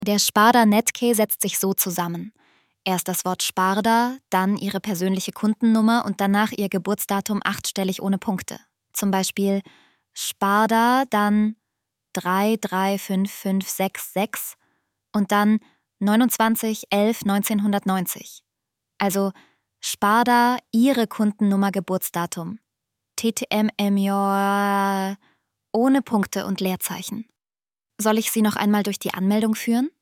Der Sparda-Netke setzt sich so zusammen. Erst das Wort Sparda, dann ihre persönliche Kundennummer und danach ihr Geburtsdatum 8-stellig ohne Punkte. Zum Beispiel Sparda, dann 335566 und dann 29/11/1990. Also Sparda, ihre Kundennummer, Geburtsdatum. TTMMJ ohne Punkte und Leerzeichen. Soll ich Sie noch einmal durch die Anmeldung führen?